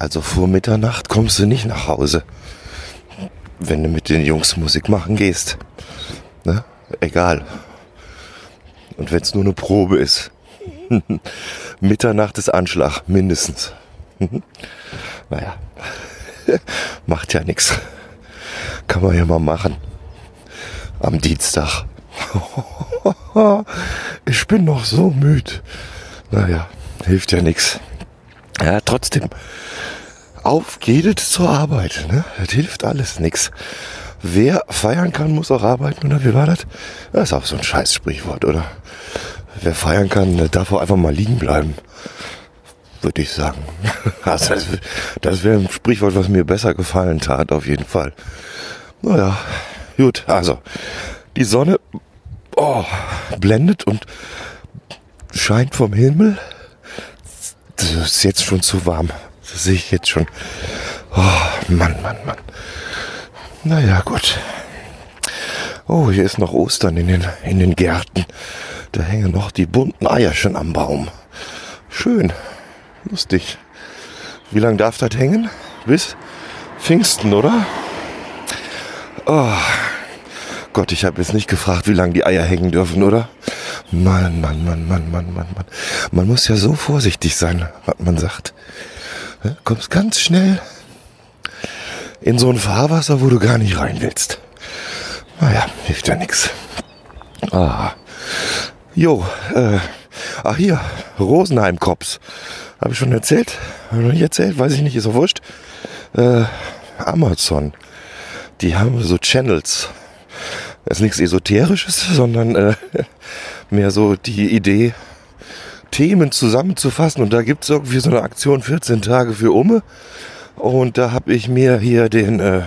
Also vor Mitternacht kommst du nicht nach Hause, wenn du mit den Jungs Musik machen gehst. Ne? Egal. Und wenn es nur eine Probe ist. Mitternacht ist Anschlag, mindestens. Naja, macht ja nichts. Kann man ja mal machen. Am Dienstag. Ich bin noch so müde. Naja, hilft ja nichts. Ja, trotzdem. Auf geht es zur Arbeit. Ne? Das hilft alles nichts. Wer feiern kann, muss auch arbeiten, oder wie war das? Das ist auch so ein Scheiß-Sprichwort, oder? Wer feiern kann, darf auch einfach mal liegen bleiben. Würde ich sagen. Also das wäre ein Sprichwort, was mir besser gefallen tat, auf jeden Fall. Naja, gut, also die Sonne blendet und scheint vom Himmel. Das ist jetzt schon zu warm. Das sehe ich jetzt schon. Oh, Mann. Naja, gut. Oh, hier ist noch Ostern in den Gärten. Da hängen noch die bunten Eierchen am Baum. Schön. Lustig. Wie lange darf das hängen? Bis Pfingsten, oder? Oh Gott, ich habe jetzt nicht gefragt, wie lange die Eier hängen dürfen, oder? Mann. Man muss ja so vorsichtig sein, was man sagt. Ja, kommst ganz schnell in so ein Fahrwasser, wo du gar nicht rein willst. Naja, hilft ja nichts. Hier, Rosenheim-Cops. Habe ich schon erzählt? Habe ich noch nicht erzählt? Weiß ich nicht, ist auch wurscht. Amazon. Die haben so Channels. Das ist nichts Esoterisches, sondern mehr so die Idee, Themen zusammenzufassen. Und da gibt es irgendwie so eine Aktion 14 Tage für Umme. Und da habe ich mir hier den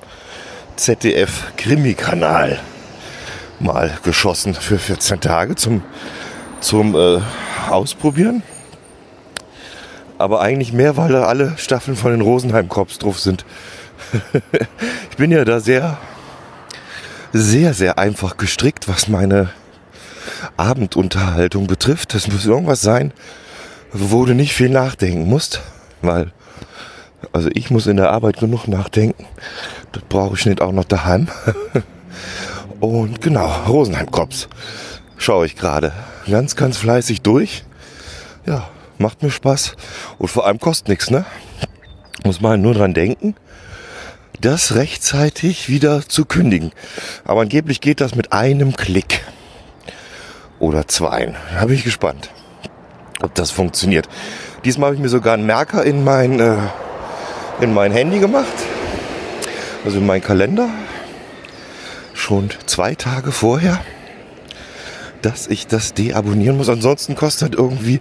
ZDF-Krimi-Kanal mal geschossen für 14 Tage zum Ausprobieren. Aber eigentlich mehr, weil da alle Staffeln von den Rosenheim-Cops drauf sind. Ich bin ja da sehr, sehr einfach gestrickt, was meine Abendunterhaltung betrifft. Das muss irgendwas sein, wo du nicht viel nachdenken musst. Weil, also ich muss in der Arbeit genug nachdenken. Das brauche ich nicht auch noch daheim. Und genau, Rosenheim-Cops schaue ich gerade ganz fleißig durch. Ja, macht mir Spaß. Und vor allem kostet nichts, ne? Muss man nur dran denken, das rechtzeitig wieder zu kündigen. Aber angeblich geht das mit einem Klick. Oder zweien. Da bin ich gespannt, ob das funktioniert. Diesmal habe ich mir sogar einen Merker in mein Handy gemacht. Also in meinen Kalender. Schon 2 Tage vorher, dass ich das deabonnieren muss. Ansonsten kostet irgendwie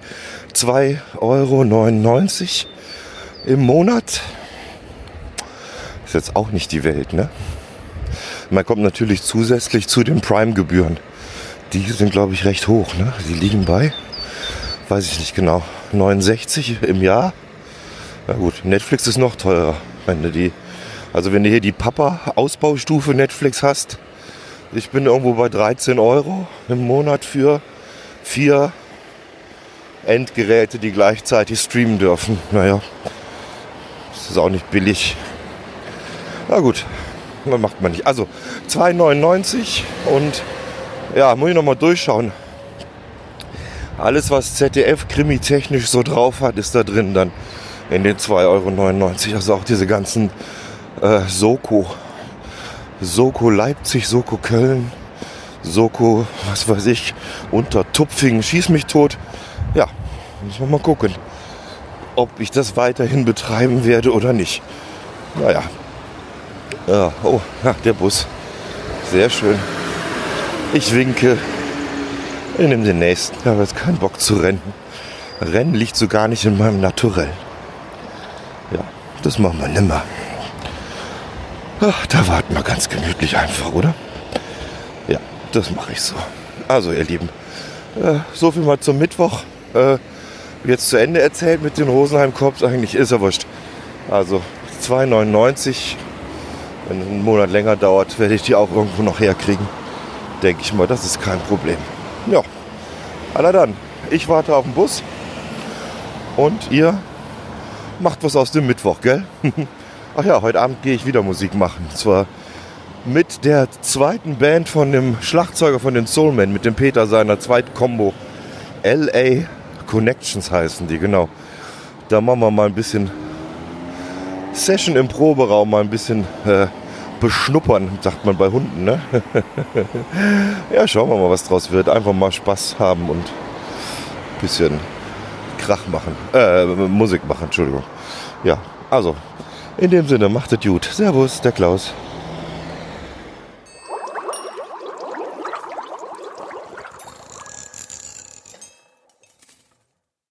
2,99 € im Monat. Ist jetzt auch nicht die Welt, ne? Man kommt natürlich zusätzlich zu den Prime-Gebühren. Die sind, glaube ich, recht hoch, ne? Die liegen bei, weiß ich nicht genau, 69 im Jahr. Na gut, Netflix ist noch teurer, wenn du hier die Papa-Ausbaustufe Netflix hast. Ich bin irgendwo bei 13 € im Monat für 4 Endgeräte, die gleichzeitig streamen dürfen. Naja, das ist auch nicht billig. Na gut, macht man nicht. Also 2,99 € und ja, muss ich nochmal durchschauen. Alles, was ZDF krimitechnisch so drauf hat, ist da drin dann in den 2,99 €. Also auch diese ganzen Soko Leipzig, Soko Köln, Soko, was weiß ich, Untertupfingen, schieß mich tot. Ja, muss man mal gucken, ob ich das weiterhin betreiben werde oder nicht. Naja. Der Bus. Sehr schön. Ich winke. Ich nehme den nächsten. Ich habe jetzt keinen Bock zu rennen. Rennen liegt so gar nicht in meinem Naturell. Ja, das machen wir nimmer. Da warten wir ganz gemütlich einfach, oder? Ja, das mache ich so. Also, ihr Lieben, so viel mal zum Mittwoch. Jetzt zu Ende erzählt mit den Rosenheim-Cops. Eigentlich ist er wurscht. Also 2,99 €. Wenn ein Monat länger dauert, werde ich die auch irgendwo noch herkriegen. Denke ich mal, das ist kein Problem. Ja, na dann. Ich warte auf den Bus. Und ihr macht was aus dem Mittwoch, gell? Ach ja, heute Abend gehe ich wieder Musik machen. Und zwar mit der zweiten Band von dem Schlagzeuger von den Soulmen, mit dem Peter, seiner zweiten Combo. LA Connections heißen die, genau. Da machen wir mal ein bisschen Session im Proberaum, mal ein bisschen beschnuppern, sagt man bei Hunden, ne? Ja, schauen wir mal, was draus wird. Einfach mal Spaß haben und ein bisschen Krach machen. Musik machen, Entschuldigung. Ja, also, in dem Sinne, macht es gut. Servus, der Klaus.